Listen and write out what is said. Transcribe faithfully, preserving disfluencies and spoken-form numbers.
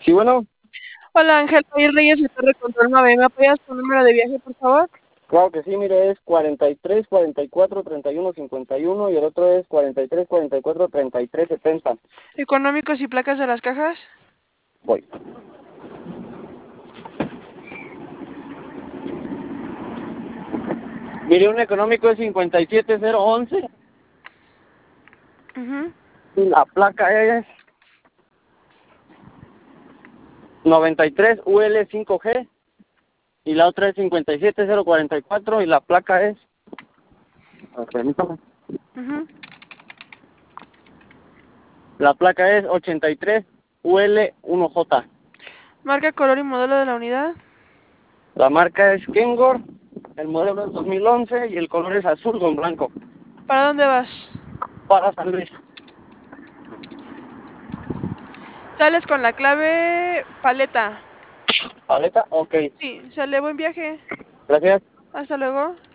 Sí, bueno, Hola Ángel, soy Reyes de Torre Control nueve. ¿Me apoyas tu número de viaje, por favor? claro que sí, mire, es cuarenta y tres, cuarenta y cuatro, treinta y uno, cincuenta y uno y el otro es cuarenta y tres, cuarenta y cuatro, treinta y tres, setenta. Económicos y placas de las cajas. Voy. Mire, un económico es cincuenta y siete cero once Uh y la placa es noventa y tres U L cinco G y la otra es cincuenta y siete cero cuarenta y cuatro y la placa es... ah, permítame. -huh. La placa es ochenta y tres U L uno J. Marca, color y modelo de la unidad. La marca es Kengor, el modelo es dos mil once y el color es azul con blanco. ¿Para dónde vas? Para San Luis. Sales con la clave paleta. ¿Paleta? Ok. Sí, sale, buen viaje. Gracias. Hasta luego.